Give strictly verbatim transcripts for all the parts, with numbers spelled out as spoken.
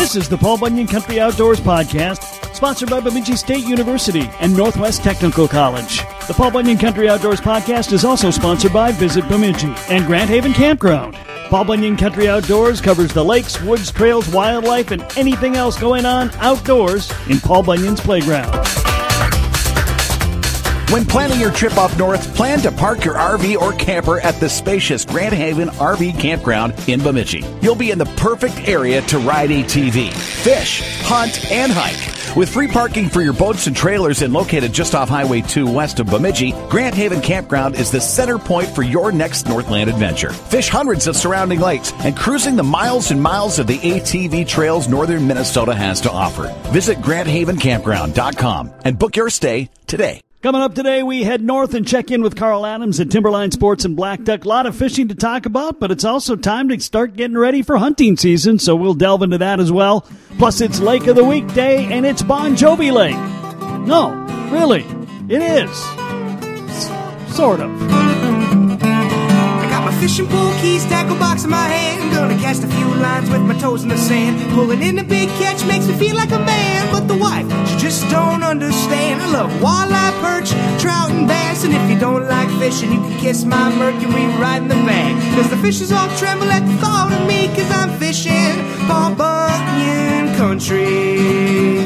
This is the Paul Bunyan Country Outdoors Podcast, sponsored by Bemidji State University and Northwest Technical College. The Paul Bunyan Country Outdoors Podcast is also sponsored by Visit Bemidji and Grant Haven Campground. Paul Bunyan Country Outdoors covers the lakes, woods, trails, wildlife, and anything else going on outdoors in Paul Bunyan's playground. When planning your trip up north, plan to park your R V or camper at the spacious Grant Haven R V Campground in Bemidji. You'll be in the perfect area to ride A T V, fish, hunt, and hike. With free parking for your boats and trailers and located just off Highway two west of Bemidji, Grant Haven Campground is the center point for your next Northland adventure. Fish hundreds of surrounding lakes and cruising the miles and miles of the A T V trails northern Minnesota has to offer. Visit grant haven campground dot com and book your stay today. Coming up today, we head north and check in with Carl Adams at Timberline Sports in Black Duck. A lot of fishing to talk about, but it's also time to start getting ready for hunting season, so we'll delve into that as well. Plus, it's Lake of the Week Day, and it's Bon Jovi Lake. No, really, it is. S- sort of. I got my fishing pole, keys, tackle box in my hand. Gonna cast a few lines with my toes in the sand. Pulling in a big catch makes me feel like a man, but the wife, she just don't understand. I love walleye, perch, trout, and bass. And if you don't like fishing, you can kiss my Mercury right in the back. Cause the fishes all tremble at the thought of me, cause I'm fishing Paul Bunyan country.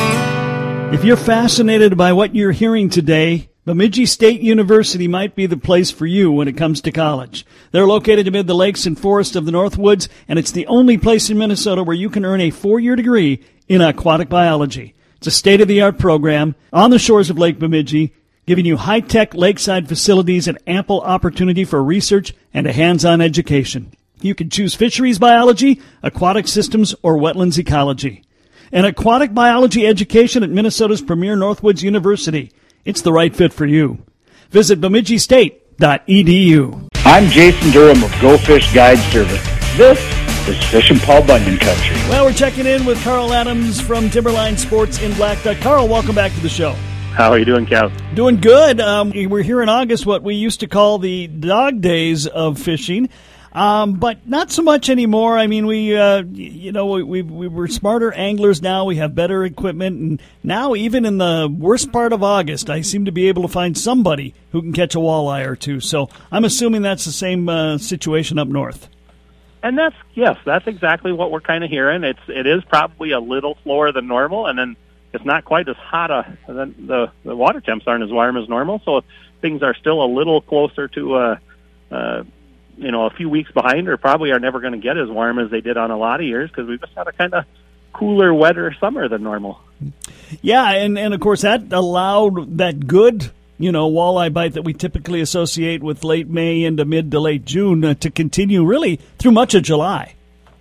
If you're fascinated by what you're hearing today, Bemidji State University might be the place for you when it comes to college. They're located amid the lakes and forests of the Northwoods, and it's the only place in Minnesota where you can earn a four-year degree in aquatic biology. It's a state-of-the-art program on the shores of Lake Bemidji, giving you high-tech lakeside facilities and ample opportunity for research and a hands-on education. You can choose fisheries biology, aquatic systems, or wetlands ecology. An aquatic biology education at Minnesota's premier Northwoods University. It's the right fit for you. Visit bemidji state dot e d u. I'm Jason Durham of Go Fish Guide Service. This is Fishing Paul Bunyan Country. Well, we're checking in with Carl Adams from Timberline Sports in Black Duck. Carl, welcome back to the show. How are you doing, Kev? Doing good. Um, we're here in August, what we used to call the dog days of fishing. Um, but not so much anymore. I mean, we, uh, you know, we, we, we were smarter anglers now. We have better equipment. And now, even in the worst part of August, I seem to be able to find somebody who can catch a walleye or two. So I'm assuming that's the same uh, situation up north. And that's, yes, that's exactly what we're kind of hearing. It's, it is probably a little slower than normal. And then it's not quite as hot. A, the, the water temps aren't as warm as normal. So things are still a little closer to, uh, uh, you know, a few weeks behind, or probably are never going to get as warm as they did on a lot of years because we've just had a kind of cooler, wetter summer than normal. Yeah, and, and of course that allowed that good, you know, walleye bite that we typically associate with late May into mid to late June uh, to continue really through much of July.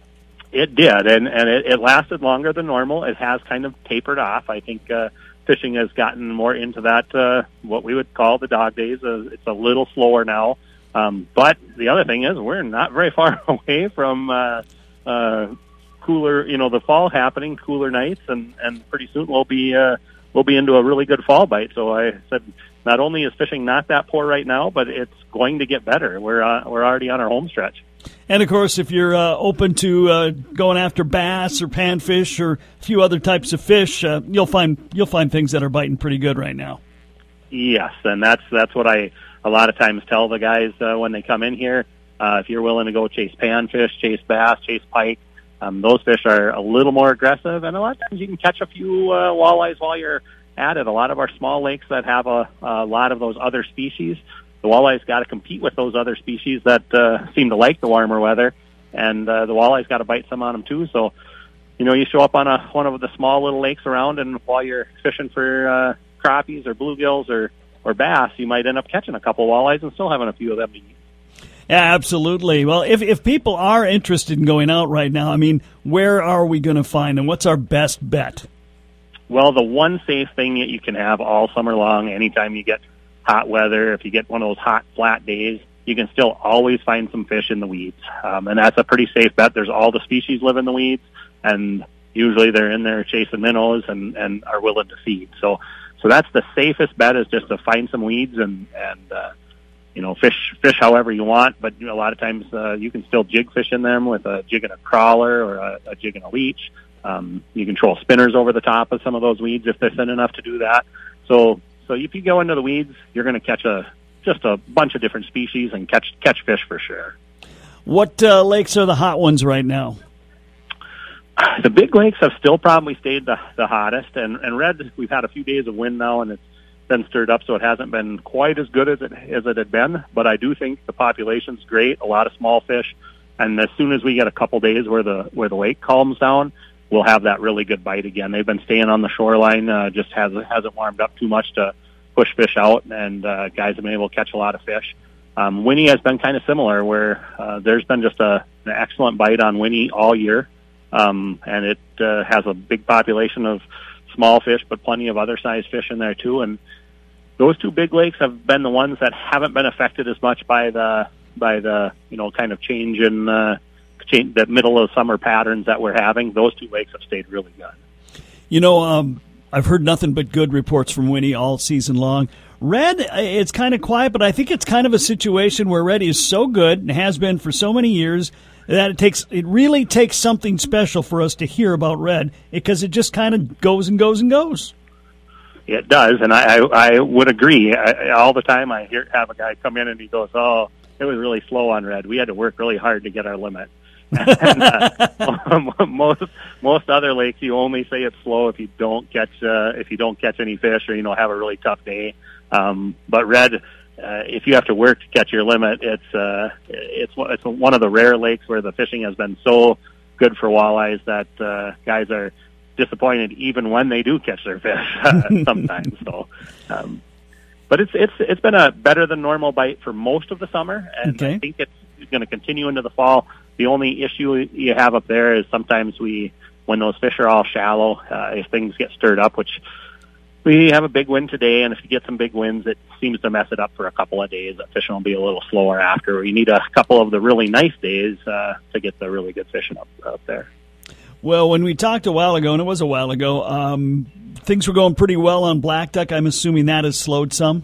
It did, and, and it, it lasted longer than normal. It has kind of tapered off. I think uh, fishing has gotten more into that, uh, what we would call the dog days. Uh, it's a little slower now. Um, but the other thing is we're not very far away from uh, uh, cooler, you know, the fall happening, cooler nights, and, and pretty soon we'll be uh, we'll be into a really good fall bite. So I said, not only is fishing not that poor right now, but it's going to get better. We're uh, we're already on our home stretch. And of course, if you're uh, open to uh, going after bass or panfish or a few other types of fish, uh, you'll find you'll find things that are biting pretty good right now. Yes, and that's that's what I. A lot of times tell the guys uh, when they come in here, uh, if you're willing to go chase panfish, chase bass, chase pike, um, those fish are a little more aggressive, and a lot of times you can catch a few uh, walleyes while you're at it. A lot of our small lakes that have a, a lot of those other species, the walleyes got to compete with those other species that uh, seem to like the warmer weather, and uh, the walleyes got to bite some on them too. So, you know, you show up on a one of the small little lakes around, and while you're fishing for uh, crappies or bluegills or or bass, you might end up catching a couple walleyes and still having a few of them to eat. Yeah, absolutely. Well, if if people are interested in going out right now, I mean, where are we going to find them? What's our best bet? Well, the one safe thing that you can have all summer long, anytime you get hot weather, if you get one of those hot, flat days, you can still always find some fish in the weeds. Um, and that's a pretty safe bet. There's all the species live in the weeds, and usually they're in there chasing minnows and, and are willing to feed. So So that's the safest bet, is just to find some weeds and, and uh, you know, fish fish however you want. But you know, a lot of times uh, you can still jig fish in them with a jig and a crawler or a, a jig and a leech. Um, you can troll spinners over the top of some of those weeds if they're thin enough to do that. So, so if you go into the weeds, you're going to catch a just a bunch of different species and catch catch fish for sure. What uh, lakes are the hot ones right now? The big lakes have still probably stayed the, the hottest, and, and red, we've had a few days of wind now, and it's been stirred up, so it hasn't been quite as good as it as it had been. But I do think the population's great, a lot of small fish, and as soon as we get a couple days where the where the lake calms down, we'll have that really good bite again. They've been staying on the shoreline, uh, just hasn't hasn't warmed up too much to push fish out, and uh, guys have been able to catch a lot of fish. Um, Winnie has been kind of similar, where uh, there's been just a, an excellent bite on Winnie all year, um, and it uh, has a big population of small fish, but plenty of other size fish in there too. And those two big lakes have been the ones that haven't been affected as much by the by the you know kind of change in uh, change, the middle of summer patterns that we're having. Those two lakes have stayed really good. You know, um, I've heard nothing but good reports from Winnie all season long. Red, it's kind of quiet, but I think it's kind of a situation where Red is so good and has been for so many years that it takes it really takes something special for us to hear about Red, because it just kind of goes and goes and goes. It does, and I, I, I would agree. I, all the time I hear have a guy come in and he goes, "Oh, it was really slow on Red. We had to work really hard to get our limit." and, uh, most most other lakes, you only say it's slow if you don't catch uh, if you don't catch any fish, or you know have a really tough day. Um, but Red, uh, if you have to work to catch your limit, it's uh, it's it's one of the rare lakes where the fishing has been so good for walleyes that uh, guys are disappointed even when they do catch their fish uh, sometimes. So, um, but it's it's it's been a better than normal bite for most of the summer, and okay. I think it's going to continue into the fall. The only issue you have up there is sometimes we, when those fish are all shallow, uh, if things get stirred up, which we have a big wind today, and if you get some big winds, it seems to mess it up for a couple of days. The fishing will be a little slower after. You need a couple of the really nice days uh, to get the really good fishing up, up there. Well, when we talked a while ago, and it was a while ago, um, things were going pretty well on black duck. I'm assuming that has slowed some?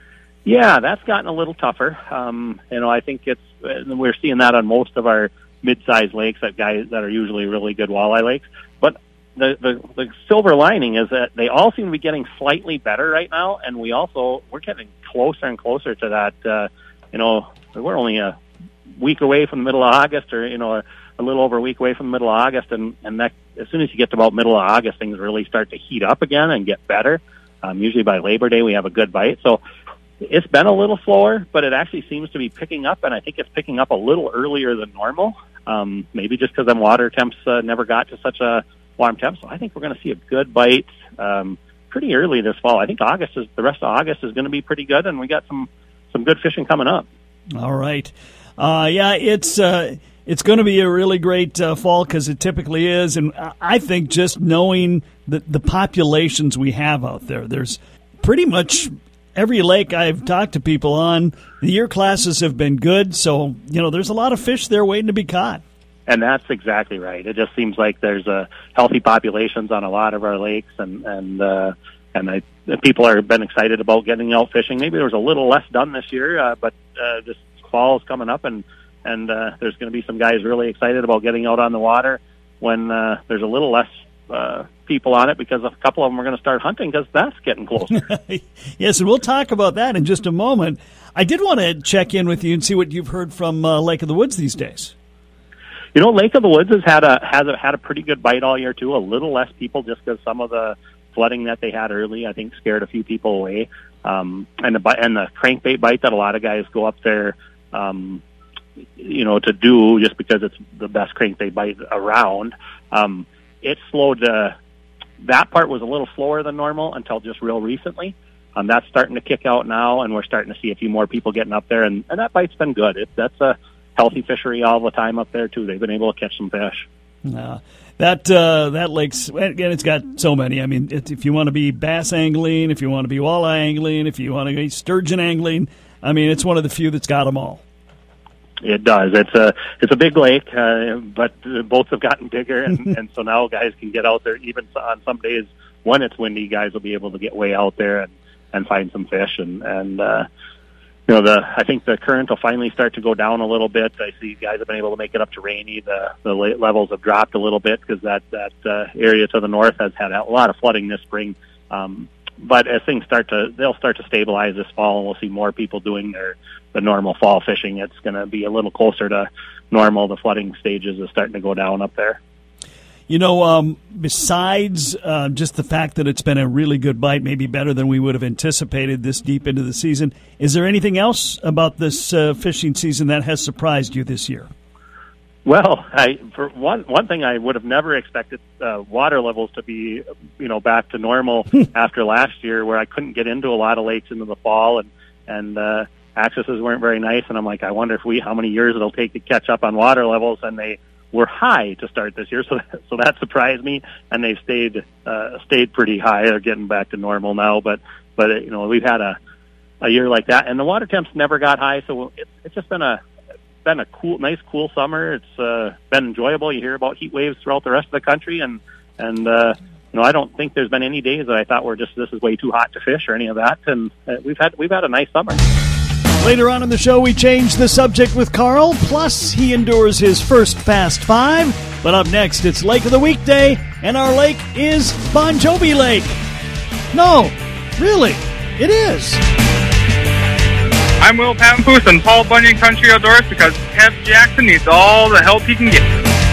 Yeah, that's gotten a little tougher. Um, you know, I think it's we're seeing that on most of our mid-sized lakes, that guys that are usually really good walleye lakes. But the, the the silver lining is that they all seem to be getting slightly better right now, and we also we're getting closer and closer to that. Uh, you know, we're only a week away from the middle of August, or you know, a, a little over a week away from the middle of August, and and that as soon as you get to about middle of August, things really start to heat up again and get better. Um, usually by Labor Day, we have a good bite. So it's been a little slower, but it actually seems to be picking up, and I think it's picking up a little earlier than normal. Um, maybe just because them water temps uh, never got to such a warm temp. So I think we're going to see a good bite um, pretty early this fall. I think August is the rest of August is going to be pretty good, and we got some some good fishing coming up. All right, uh, yeah, it's uh, it's going to be a really great uh, fall, because it typically is, and I think just knowing the the populations we have out there, there's pretty much every lake I've talked to people on, the year classes have been good, so you know there's a lot of fish there waiting to be caught. And that's exactly right. It just seems like there's a healthy populations on a lot of our lakes, and and uh, and I, people are been excited about getting out fishing. Maybe there was a little less done this year, uh, but uh, this fall is coming up, and and uh, there's going to be some guys really excited about getting out on the water when uh, there's a little less uh, people on it, because a couple of them are going to start hunting because that's getting closer. Yes, and we'll talk about that in just a moment. I did want to check in with you and see what you've heard from uh, Lake of the Woods these days. You know, Lake of the Woods has had a has a, had a pretty good bite all year too. A little less people, just because some of the flooding that they had early, I think, scared a few people away. Um, and the and the crankbait bite that a lot of guys go up there, um, you know, to do just because it's the best crankbait bite around. Um, it slowed. Uh, that part was a little slower than normal until just real recently. Um, that's starting to kick out now, and we're starting to see a few more people getting up there, and, and that bite's been good. It, that's a healthy fishery all the time up there too. They've been able to catch some fish. Uh, that uh, that lake's, again, it's got so many. I mean, it, if you want to be bass angling, if you want to be walleye angling, if you want to be sturgeon angling, I mean, it's one of the few that's got them all. It does. It's a it's a big lake, uh, but the boats have gotten bigger, and, and so now guys can get out there. Even on some days when it's windy, guys will be able to get way out there and, and find some fish. And and uh, you know, the I think the current will finally start to go down a little bit. I see guys have been able to make it up to Rainy. The the levels have dropped a little bit because that that uh, area to the north has had a lot of flooding this spring. Um, but as things start to, they'll start to stabilize this fall, and we'll see more people doing their the normal fall fishing. It's going to be a little closer to normal. The flooding stages is starting to go down up there. You know, um, besides uh, just the fact that it's been a really good bite, maybe better than we would have anticipated this deep into the season, is there anything else about this uh, fishing season that has surprised you this year? Well, I, for one one thing, I would have never expected uh, water levels to be, you know, back to normal after last year, where I couldn't get into a lot of lakes into the fall, and and uh, accesses weren't very nice. And I'm like, I wonder if we how many years it'll take to catch up on water levels, and they were high to start this year, so that, so that surprised me, and they've stayed uh, stayed pretty high. They're getting back to normal now, but but you know, we've had a a year like that, and the water temps never got high, so it's it's just been a been a cool, nice, cool summer. It's uh, been enjoyable. You hear about heat waves throughout the rest of the country, and and uh, you know, I don't think there's been any days that I thought were just this is way too hot to fish or any of that, and uh, we've had we've had a nice summer. Later on in the show, we change the subject with Carl, plus he endures his first Fast Five. But up next, it's Lake of the Weekday, and our lake is Bon Jovi Lake. No, really, it is. I'm Will Pampoose on Paul Bunyan Country Outdoors because Kev Jackson needs all the help he can get.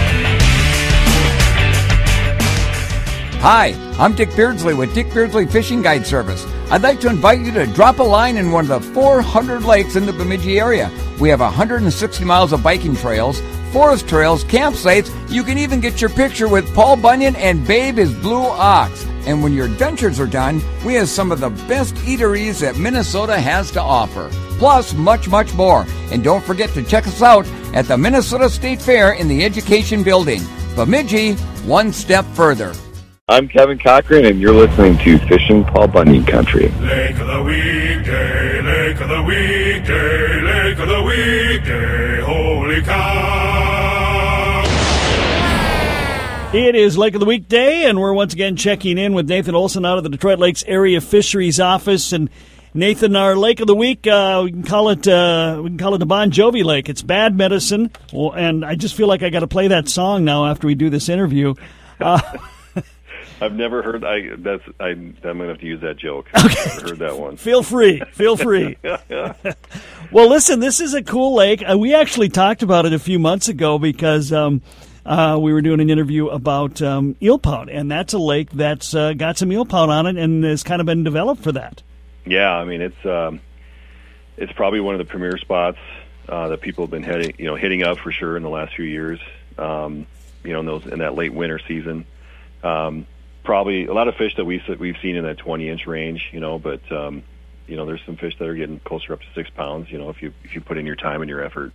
Hi, I'm Dick Beardsley with Dick Beardsley Fishing Guide Service. I'd like to invite you to drop a line in one of the four hundred lakes in the Bemidji area. We have one hundred sixty miles of biking trails, forest trails, campsites. You can even get your picture with Paul Bunyan and Babe his Blue Ox. And when your adventures are done, we have some of the best eateries that Minnesota has to offer. Plus, much, much more. And don't forget to check us out at the Minnesota State Fair in the Education Building. Bemidji, one step further. I'm Kevin Cochran, and you're listening to Fishing Paul Bunyan Country. Lake of the Weekday, Lake of the Weekday, Lake of the Weekday, holy cow. It is Lake of the Weekday, and we're once again checking in with Nathan Olson out of the Detroit Lakes Area Fisheries Office. And Nathan, our Lake of the Week, uh, we can call it uh, we can call it the Bon Jovi Lake. It's Bad Medicine, well, and I just feel like I got to play that song now after we do this interview. Uh, I've never heard. I that's. I, I'm gonna have to use that joke. Okay. I've never heard that one. Feel free. Feel free. Well, listen. This is a cool lake. Uh, we actually talked about it a few months ago because um, uh, we were doing an interview about um, eel pout, and that's a lake that's uh, got some eel pout on it and has kind of been developed for that. Yeah, I mean it's um, it's probably one of the premier spots uh, that people have been heading, you know, hitting up for sure in the last few years. Um, you know, in those in that late winter season. Um, Probably a lot of fish that we've we've seen in that twenty inch range, you know. But um, you know, there's some fish that are getting closer up to six pounds. You know, if you if you put in your time and your effort.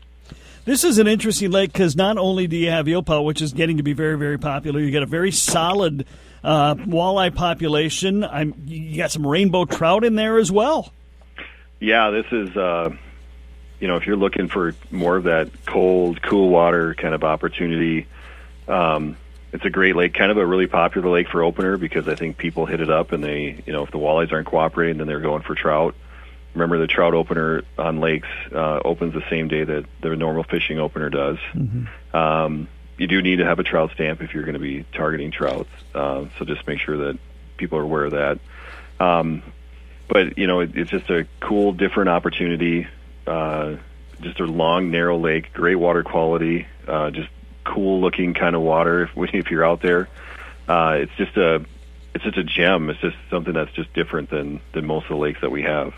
This is an interesting lake because not only do you have eel pout, which is getting to be very very popular, you got a very solid uh, walleye population. I'm you got some rainbow trout in there as well. Yeah, this is uh, you know, if you're looking for more of that cold, cool water kind of opportunity. Um, It's a great lake, kind of a really popular lake for opener because I think people hit it up and they, you know, if the walleyes aren't cooperating, then they're going for trout. Remember, the trout opener on lakes uh, opens the same day that the normal fishing opener does. Mm-hmm. Um, you do need to have a trout stamp if you're going to be targeting trouts, uh, so just make sure that people are aware of that. Um, but, you know, it, it's just a cool, different opportunity, uh, just a long, narrow lake, great water quality, uh, just cool looking kind of water if, if you're out there. Uh, it's just a it's just a gem. It's just something that's just different than, than most of the lakes that we have.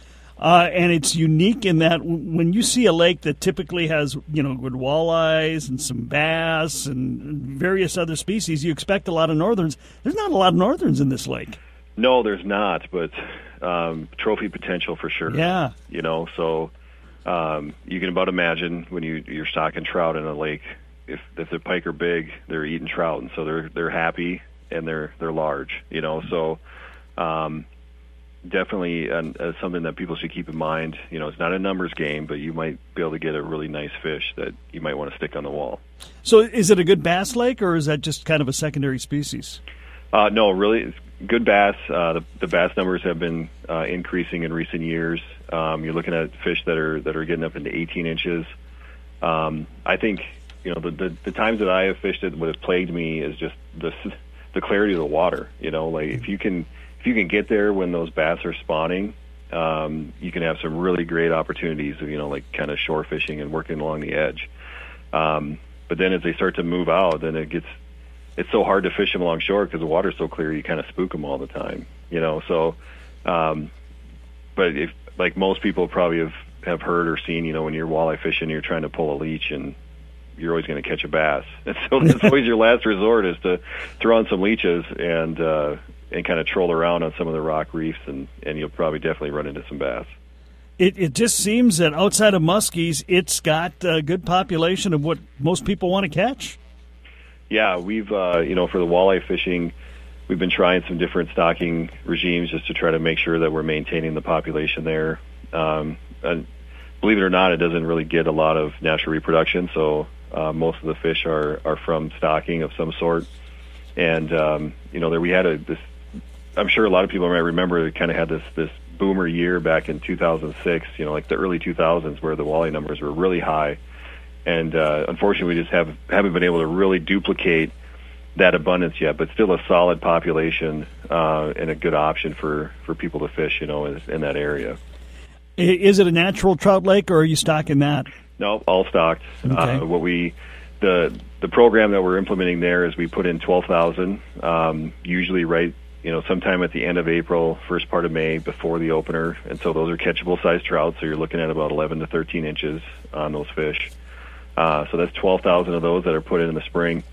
Uh, and it's unique in that when you see a lake that typically has, you know, good walleyes and some bass and various other species, you expect a lot of northerns. There's not a lot of northerns in this lake. No, there's not, but um, trophy potential for sure. Yeah. You know, so um, you can about imagine when you, you're stocking trout in a lake, if if the pike are big, they're eating trout, and so they're they're happy and they're they're large, you know. So um, definitely an, uh, something that people should keep in mind. You know, it's not a numbers game, but you might be able to get a really nice fish that you might want to stick on the wall. So, is it a good bass lake, or is that just kind of a secondary species? Uh, no, really, good bass. Uh, the, the bass numbers have been uh, increasing in recent years. Um, you're looking at fish that are that are getting up into eighteen inches. Um, I think you know the, the the times that I have fished it, what has plagued me is just the the clarity of the water. You know, like if you can if you can get there when those bass are spawning, um, you can have some really great opportunities of you know like kind of shore fishing and working along the edge. Um, but then as they start to move out, then it gets it's so hard to fish them along shore because the water's so clear. You kind of spook them all the time. You know, so um, but if like most people probably have, have heard or seen, you know, when you're walleye fishing, you're trying to pull a leech and you're always going to catch a bass. And so that's always your last resort is to throw on some leeches and uh, and kind of troll around on some of the rock reefs, and, and you'll probably definitely run into some bass. It it just seems that outside of muskies, it's got a good population of what most people want to catch. Yeah, we've, uh, you know, for the walleye fishing, we've been trying some different stocking regimes just to try to make sure that we're maintaining the population there. Um, and believe it or not, it doesn't really get a lot of natural reproduction, so uh, most of the fish are, are from stocking of some sort. And, um, you know, there we had a, this, I'm sure a lot of people might remember, it kind of had this, this boomer year back in two thousand six, you know, like the early two thousands where the walleye numbers were really high. And uh, unfortunately, we just have, haven't been able to really duplicate that abundance yet, but still a solid population uh, and a good option for, for people to fish, you know, in, in that area. Is it a natural trout lake, or are you stocking that? No, all stocked. Okay. Uh, what we the the program that we're implementing there is we put in twelve thousand, um, usually right, you know, sometime at the end of April, first part of May, before the opener, and so those are catchable size trout. So you're looking at about eleven to thirteen inches on those fish. Uh, so that's twelve thousand of those that are put in in the spring.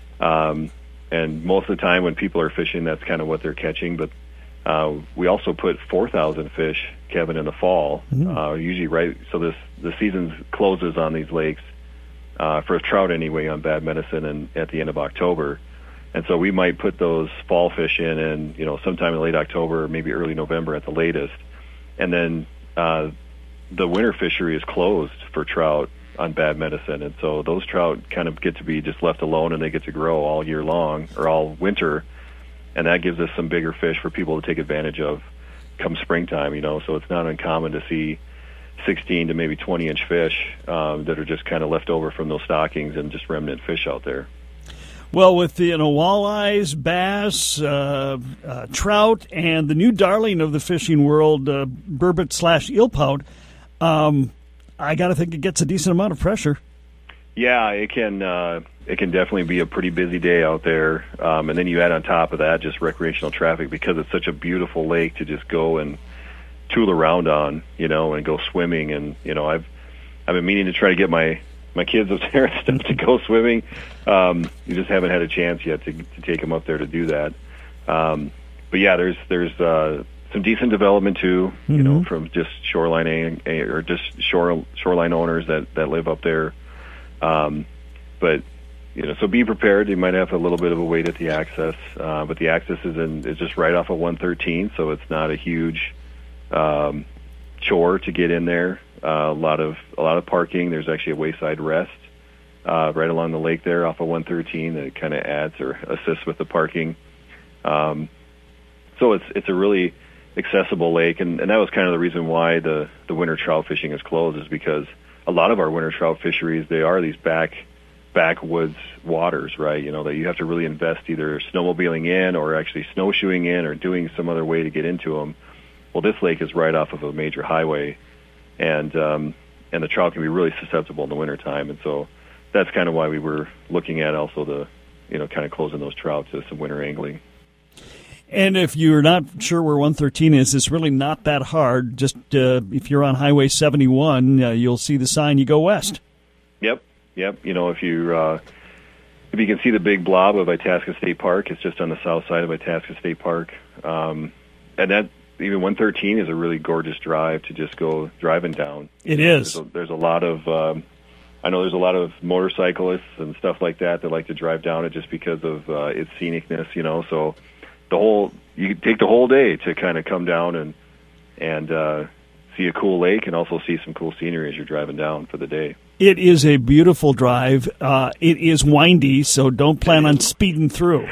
Um, and most of the time when people are fishing, that's kind of what they're catching. But uh, we also put four thousand fish, Kevin, in the fall, mm-hmm. uh, usually right. So this the season closes on these lakes uh, for trout anyway on Bad Medicine and at the end of October. And so we might put those fall fish in, and you know, sometime in late October, or maybe early November at the latest. And then uh, the winter fishery is closed for trout on Bad Medicine, and so those trout kind of get to be just left alone, and they get to grow all year long or all winter, and that gives us some bigger fish for people to take advantage of come springtime. You know, so it's not uncommon to see sixteen to maybe twenty inch fish um, that are just kind of left over from those stockings and just remnant fish out there. Well, with the you know walleyes, bass, uh, uh, trout, and the new darling of the fishing world, uh, burbot slash eelpout, um, I got to think it gets a decent amount of pressure. Yeah, it can. Uh, it can definitely be a pretty busy day out there, um, and then you add on top of that just recreational traffic because it's such a beautiful lake to just go and tool around on, you know, and go swimming. And you know, I've I've been meaning to try to get my my kids up there and stuff to go swimming. Um, you just haven't had a chance yet to to take them up there to do that. Um, but yeah, there's there's. Uh, Some decent development too, you mm-hmm. know, from just shoreline or just shore shoreline owners that, that live up there. Um, but you know, so be prepared. You might have a little bit of a wait at the access, uh, but the access is in is just right off of one thirteen, so it's not a huge um, chore to get in there. Uh, a lot of a lot of parking. There's actually a wayside rest uh, right along the lake there off of one thirteen that kind of adds or assists with the parking. Um, so it's it's a really accessible lake, and, and that was kind of the reason why the, the winter trout fishing is closed, is because a lot of our winter trout fisheries, they are these back backwoods waters, right? You know, that you have to really invest either snowmobiling in or actually snowshoeing in or doing some other way to get into them. Well, this lake is right off of a major highway, and um, and the trout can be really susceptible in the wintertime, and so that's kind of why we were looking at also the, you know, kind of closing those trout to some winter angling. And if you're not sure where one thirteen is, it's really not that hard. Just uh, if you're on Highway seventy-one, uh, you'll see the sign, you go west. Yep, yep. You know, if you uh, if you can see the big blob of Itasca State Park, it's just on the south side of Itasca State Park. Um, and that, even one thirteen is a really gorgeous drive to just go driving down. It is. There's a, there's a lot of, um, I know there's a lot of motorcyclists and stuff like that that like to drive down it just because of uh, its scenicness, you know, so the whole you can take the whole day to kind of come down and and uh, see a cool lake and also see some cool scenery as you're driving down for the day. It is a beautiful drive. Uh, it is windy, so don't plan on speeding through.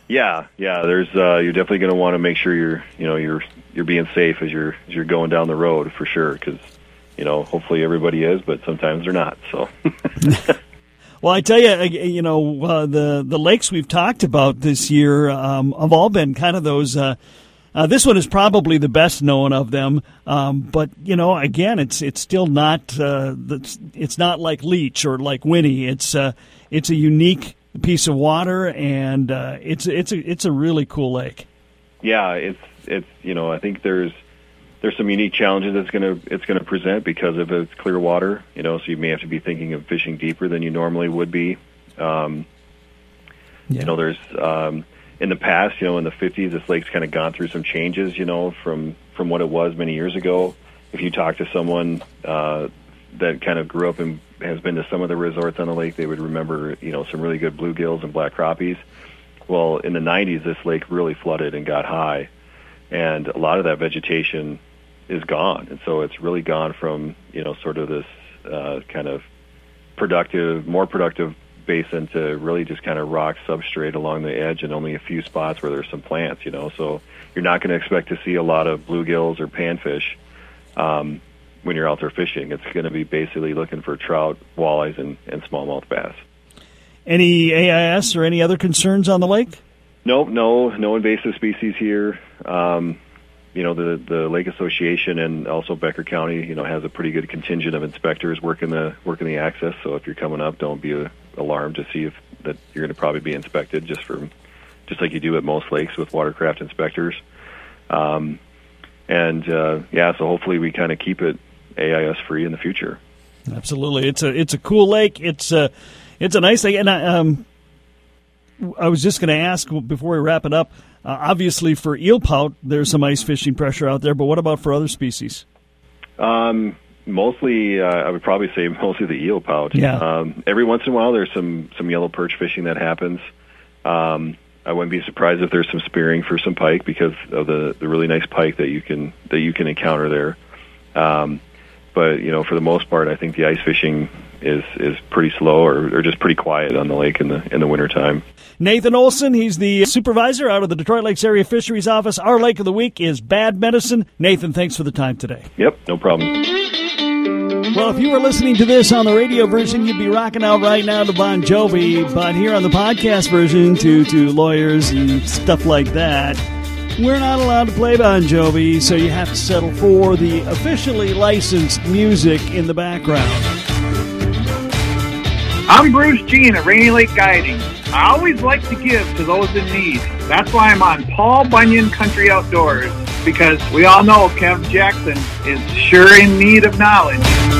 Yeah, yeah. There's uh, you're definitely going to want to make sure you're you know you're you're being safe as you're as you're going down the road for sure, because you know hopefully everybody is, but sometimes they're not. So. Well, I tell you, you know, uh, the the lakes we've talked about this year um, have all been kind of those. Uh, uh, this one is probably the best known of them, um, but you know, again, it's it's still not. Uh, it's not like Leech or like Winnie. It's uh, it's a unique piece of water, and uh, it's it's a it's a really cool lake. Yeah, it's it's you know I think there's. There's some unique challenges it's going to it's going to present because of its clear water, you know. So you may have to be thinking of fishing deeper than you normally would be. Um, yeah. You know, there's um, in the past, you know, in the fifties, this lake's kind of gone through some changes, you know, from from what it was many years ago. If you talk to someone uh, that kind of grew up and has been to some of the resorts on the lake, they would remember, you know, some really good bluegills and black crappies. Well, in the nineties, this lake really flooded and got high, and a lot of that vegetation is gone, and so it's really gone from you know sort of this uh, kind of productive, more productive basin to really just kind of rock substrate along the edge, and only a few spots where there's some plants. You know, so you're not going to expect to see a lot of bluegills or panfish um, when you're out there fishing. It's going to be basically looking for trout, walleyes, and, and smallmouth bass. Any A I S or any other concerns on the lake? Nope, no, no invasive species here. Um, You know, the the Lake Association and also Becker County, you know, has a pretty good contingent of inspectors working the working the access. So if you're coming up, don't be uh, alarmed to see if that you're going to probably be inspected, just for just like you do at most lakes with watercraft inspectors. Um, and uh, yeah, so hopefully we kind of keep it A I S free in the future. Absolutely, it's a it's a cool lake. It's a it's a nice lake, and I, um, I was just going to ask before we wrap it up. Uh, obviously, for eel pout, there's some ice fishing pressure out there, but what about for other species? Um, mostly, uh, I would probably say mostly the eel pout. Yeah. Um, every once in a while, there's some, some yellow perch fishing that happens. Um, I wouldn't be surprised if there's some spearing for some pike because of the, the really nice pike that you can that you can encounter there. Um, but you know, for the most part, I think the ice fishing is is pretty slow or, or just pretty quiet on the lake in the in the wintertime. Nathan Olson, he's the supervisor out of the Detroit Lakes Area Fisheries Office. Our lake of the week is Bad Medicine. Nathan, thanks for the time today. Yep, no problem. Well, if you were listening to this on the radio version, you'd be rocking out right now to Bon Jovi. But here on the podcast version, to, to lawyers and stuff like that, we're not allowed to play Bon Jovi, so you have to settle for the officially licensed music in the background. I'm Bruce Jean at Rainy Lake Guiding. I always like to give to those in need. That's why I'm on Paul Bunyan Country Outdoors, because we all know Kev Jackson is sure in need of knowledge.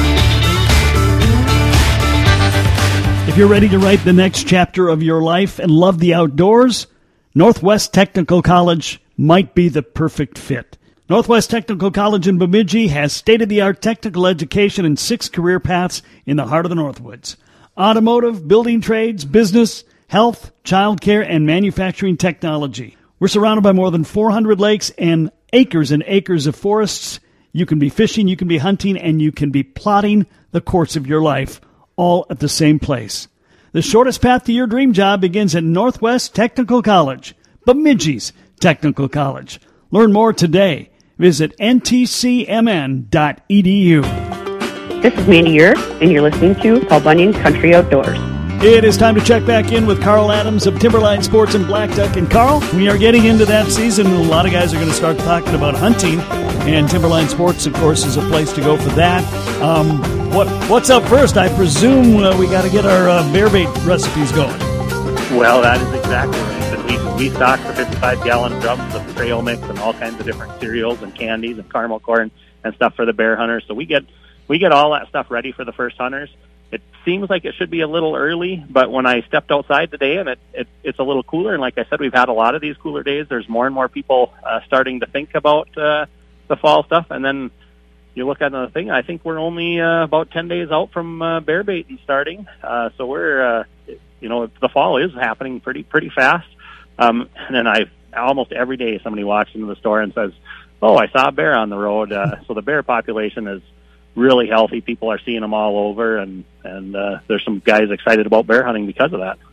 If you're ready to write the next chapter of your life and love the outdoors, Northwest Technical College might be the perfect fit. Northwest Technical College in Bemidji has state-of-the-art technical education and six career paths in the heart of the Northwoods. Automotive, building trades, business, health, childcare, and manufacturing technology. We're surrounded by more than four hundred lakes and acres and acres of forests. You can be fishing, you can be hunting, and you can be plotting the course of your life, all at the same place. The shortest path to your dream job begins at Northwest Technical College, Bemidji's Technical College. Learn more today. Visit N T C M N dot E D U. This is Mandy Ure, and you're listening to Paul Bunyan Country Outdoors. It is time to check back in with Carl Adams of Timberline Sports and Black Duck. And Carl, we are getting into that season. A lot of guys are going to start talking about hunting, and Timberline Sports, of course, is a place to go for that. Um, what What's up first? I presume uh, we got to get our uh, bear bait recipes going. Well, that is exactly right. And we, we stock the fifty-five gallon drums of trail mix and all kinds of different cereals and candies and caramel corn and stuff for the bear hunters. So we get we get all that stuff ready for the first hunters. It seems like it should be a little early, but when I stepped outside today and it, it it's a little cooler, and like I said, we've had a lot of these cooler days. There's more and more people uh, starting to think about uh, the fall stuff. And then you look at another thing, I think we're only uh, about ten days out from uh, bear baiting starting. Uh, so we're, uh, you know, the fall is happening pretty pretty fast. Um, and then I almost every day somebody walks into the store and says, "Oh, I saw a bear on the road." Uh, so the bear population is really healthy. People are seeing them all over, and and uh, there's some guys excited about bear hunting because of that.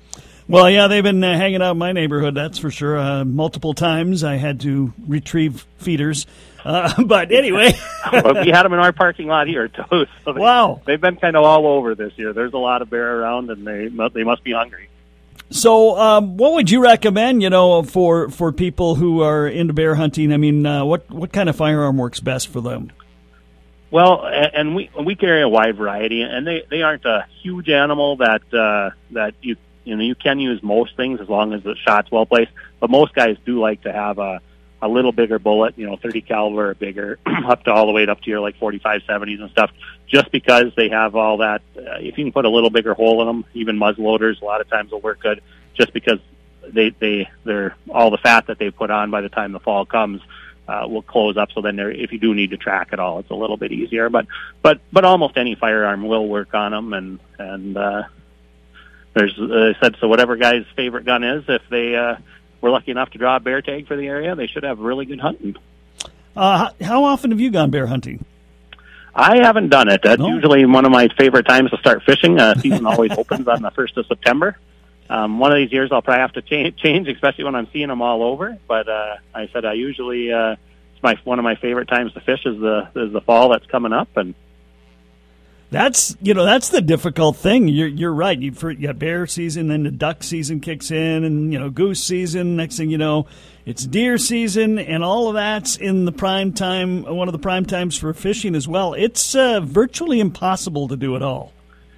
Well, yeah, they've been uh, hanging out in my neighborhood, that's for sure. Uh, multiple times I had to retrieve feeders. Uh, but anyway. Well, we had them in our parking lot here, too. So they, wow. They've been kind of all over this year. There's a lot of bear around, and they they must be hungry. So um, what would you recommend, you know, for, for people who are into bear hunting? I mean, uh, what, what kind of firearm works best for them? Well, and we we carry a wide variety, and they, they aren't a huge animal that uh, that you you know you can use most things as long as the shot's well placed. But most guys do like to have a a little bigger bullet, you know, thirty caliber or bigger, up to all the way up to your like forty-five seventies and stuff. Just because they have all that, uh, if you can put a little bigger hole in them, even muzzleloaders, a lot of times will work good. Just because they they they're all the fat that they put on by the time the fall comes. Uh, will close up, so then there, if you do need to track it all, it's a little bit easier. But but but almost any firearm will work on them, and and uh, there's uh, I said so. Whatever guy's favorite gun is, if they uh, were lucky enough to draw a bear tag for the area, they should have really good hunting. Uh, how often have you gone bear hunting? I haven't done it. That's no. usually one of my favorite times to start fishing. Uh, season always opens on the first of September. Um, one of these years I'll probably have to change, change, especially when I'm seeing them all over. But uh, I said I usually uh, it's my one of my favorite times to fish is the is the fall that's coming up, and that's you know that's the difficult thing. You're you're right. You you got bear season, then the duck season kicks in, and you know goose season. Next thing you know, it's deer season, and all of that's in the prime time. One of the prime times for fishing as well. It's uh, virtually impossible to do it all.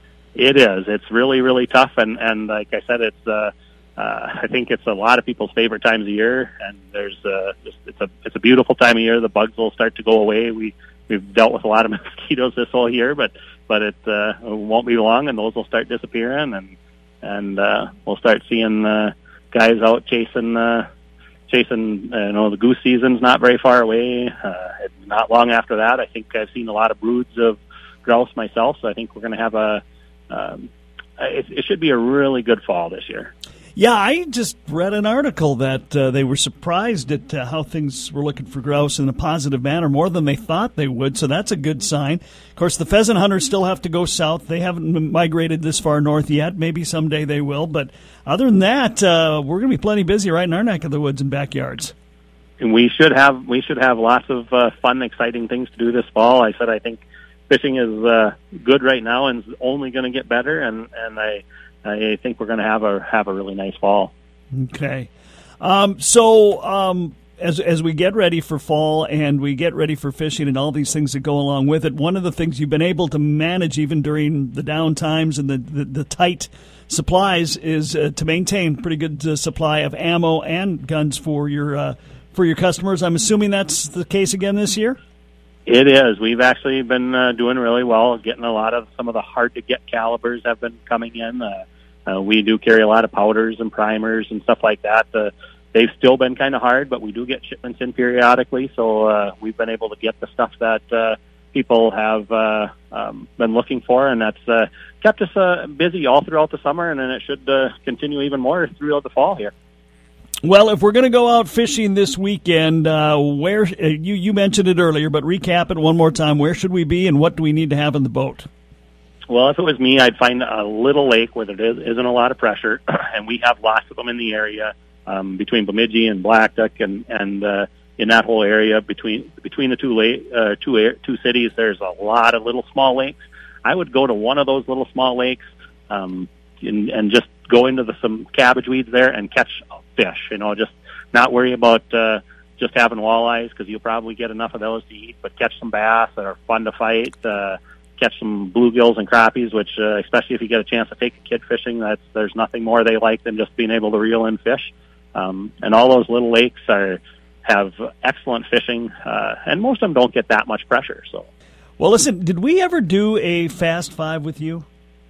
It is. It's really, really tough, and, and like I said, it's. Uh, uh, I think it's a lot of people's favorite times of year, and there's uh, just, it's a it's a beautiful time of year. The bugs will start to go away. We we've dealt with a lot of mosquitoes this whole year, but but it uh, won't be long, and those will start disappearing, and and uh, we'll start seeing uh, guys out chasing uh, chasing. Uh, you know, the goose season's not very far away. Uh, not long after that, I think I've seen a lot of broods of grouse myself, so I think we're going to have a Um, it, it should be a really good fall this year. Yeah, I just read an article that uh, they were surprised at uh, how things were looking for grouse in a positive manner, more than they thought they would, so that's a good sign. Of course, the pheasant hunters still have to go south. They haven't migrated this far north yet. Maybe someday they will, but other than that, uh, we're going to be plenty busy right in our neck of the woods and backyards. And we should have we should have lots of uh, fun, exciting things to do this fall. I said I think fishing is uh, good right now and is only going to get better, and, and I I think we're going to have a have a really nice fall. Okay, um, so um, as as we get ready for fall and we get ready for fishing and all these things that go along with it, one of the things you've been able to manage even during the down times and the the, the tight supplies is uh, to maintain pretty good uh, supply of ammo and guns for your uh, for your customers. I'm assuming that's the case again this year. It is. We've actually been uh, doing really well, getting a lot of some of the hard-to-get calibers have been coming in. Uh, uh, we do carry a lot of powders and primers and stuff like that. Uh, they've still been kind of hard, but we do get shipments in periodically, so uh, we've been able to get the stuff that uh, people have uh, um, been looking for, and that's uh, kept us uh, busy all throughout the summer, and then it should uh, continue even more throughout the fall here. Well, if we're going to go out fishing this weekend, uh, where uh, you you mentioned it earlier, but recap it one more time. Where should we be, and what do we need to have in the boat? Well, if it was me, I'd find a little lake where there is, isn't a lot of pressure, and we have lots of them in the area um, between Bemidji and Blackduck, and and uh, in that whole area between between the two lake uh, two air, two cities, there's a lot of little small lakes. I would go to one of those little small lakes um, and, and just go into the, some cabbage weeds there and catch fish. You know, just not worry about uh, just having walleyes, because you'll probably get enough of those to eat, but catch some bass that are fun to fight, uh, catch some bluegills and crappies, which uh, especially if you get a chance to take a kid fishing, that's, there's nothing more they like than just being able to reel in fish. Um, and all those little lakes are have excellent fishing, uh, and most of them don't get that much pressure. So, well, listen, did we ever do a Fast Five with you?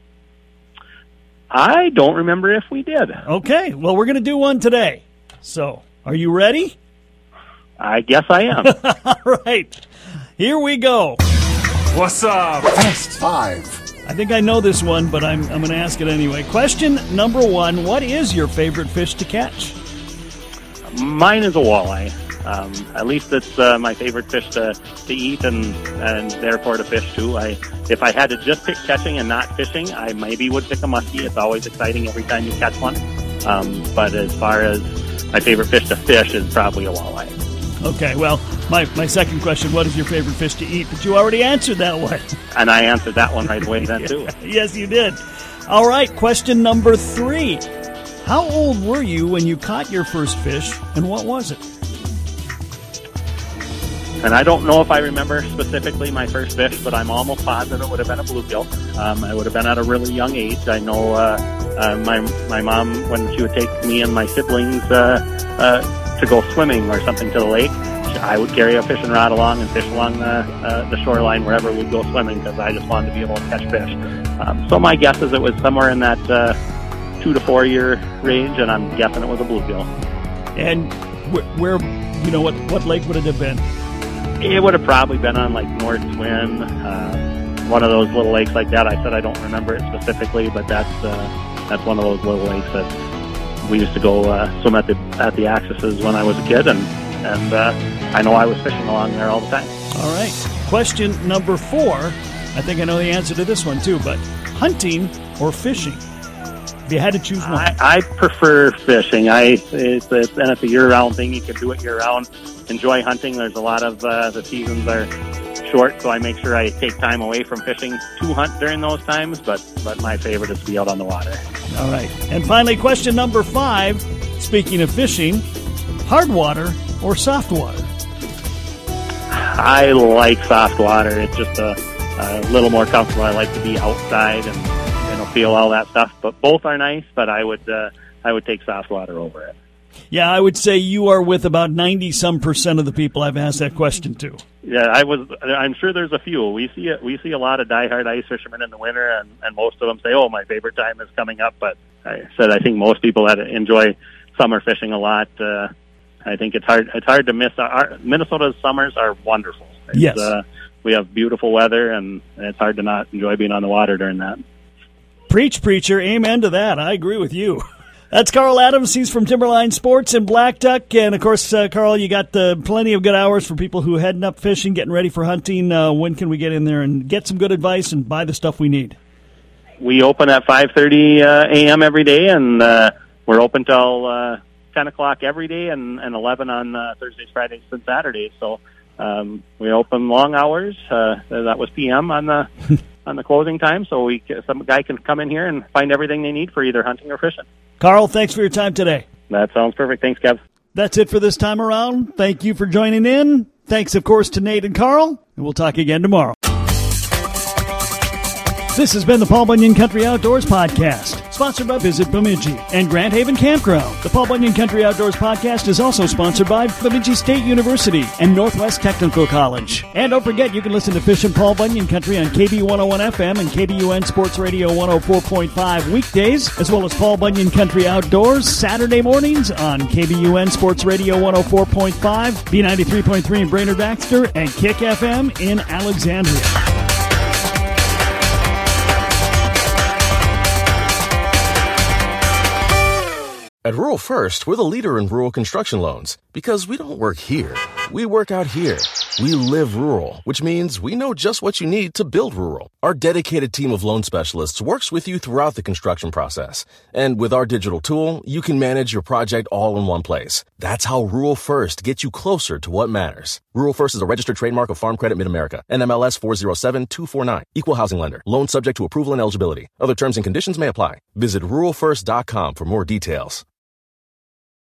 I don't remember if we did. Okay, well, we're going to do one today. So, are you ready? I guess I am. All right, here we go. What's up? Fast Five. I think I know this one, but I'm I'm going to ask it anyway. Question number one: what is your favorite fish to catch? Mine is a walleye. Um, at least it's uh, my favorite fish to, to eat and, and therefore to fish too. I, if I had to just pick catching and not fishing, I maybe would pick a muskie. It's always exciting every time you catch one. Um, but as far as my favorite fish to fish is probably a walleye. Okay, well, my, my second question, what is your favorite fish to eat? But you already answered that one. And I answered that one right away then, too. Yes, you did. All right, question number three. How old were you when you caught your first fish, and what was it? And I don't know if I remember specifically my first fish, but I'm almost positive it would have been a bluegill. Um, I would have been at a really young age. I know uh, uh, my my mom, when she would take me and my siblings uh, uh, to go swimming or something to the lake, I would carry a fishing rod along and fish along the, uh, the shoreline wherever we'd go swimming because I just wanted to be able to catch fish. Um, so my guess is it was somewhere in that uh, two to four year range, and I'm guessing it was a bluegill. And wh- where, you know, what, what lake would it have been? It would have probably been on like North Twin, uh, one of those little lakes like that. I said I don't remember it specifically, but that's uh, that's one of those little lakes that we used to go uh, swim at the at the accesses when I was a kid, and and uh, I know I was fishing along there all the time. All right. Question number four. I think I know the answer to this one too, but hunting or fishing? If you had to choose one. I, I prefer fishing. I it's, it's and it's a year-round thing. You can do it year-round. Enjoy hunting. There's a lot of uh, the seasons are short, so I make sure I take time away from fishing to hunt during those times. But but my favorite is to be out on the water. All right. And finally, question number five. Speaking of fishing, hard water or soft water? I like soft water. It's just a, a little more comfortable. I like to be outside and you know feel all that stuff. But both are nice. But I would uh, I would take soft water over it. Yeah, I would say you are with about ninety-some percent of the people I've asked that question to. Yeah, I was. I'm sure there's a few. We see it. We see a lot of diehard ice fishermen in the winter, and, and most of them say, "Oh, my favorite time is coming up." But I said I think most people that enjoy summer fishing a lot. Uh, I think it's hard. It's hard to miss. Our, Minnesota's summers are wonderful. It's, yes, uh, we have beautiful weather, and it's hard to not enjoy being on the water during that. Preach, preacher. Amen to that. I agree with you. That's Carl Adams. He's from Timberline Sports in Black Duck. And, of course, uh, Carl, you got uh, plenty of good hours for people who are heading up fishing, getting ready for hunting. Uh, when can we get in there and get some good advice and buy the stuff we need? We open at five thirty uh, a.m. every day, and uh, we're open till uh, ten o'clock every day and, and eleven on uh, Thursdays, Fridays, and Saturdays. So um, we open long hours. Uh, that was P M on the on the closing time, so we some guy can come in here and find everything they need for either hunting or fishing. Carl, thanks for your time today. That sounds perfect. Thanks, Kev. That's it for this time around. Thank you for joining in. Thanks, of course, to Nate and Carl, and we'll talk again tomorrow. This has been the Paul Bunyan Country Outdoors Podcast, sponsored by Visit Bemidji and Grand Haven Campground. The Paul Bunyan Country Outdoors Podcast is also sponsored by Bemidji State University and Northwest Technical College. And don't forget, you can listen to Fish and Paul Bunyan Country on K B one oh one F M and K B U N Sports Radio one oh four point five weekdays, as well as Paul Bunyan Country Outdoors Saturday mornings on K B U N Sports Radio one oh four point five, B ninety-three point three in Brainerd-Baxter, and Kick F M in Alexandria. At Rural First, we're the leader in rural construction loans because we don't work here. We work out here. We live rural, which means we know just what you need to build rural. Our dedicated team of loan specialists works with you throughout the construction process. And with our digital tool, you can manage your project all in one place. That's how Rural First gets you closer to what matters. Rural First is a registered trademark of Farm Credit Mid-America, N M L S four oh seven two four nine. Equal housing lender. Loan subject to approval and eligibility. Other terms and conditions may apply. Visit rural first dot com for more details.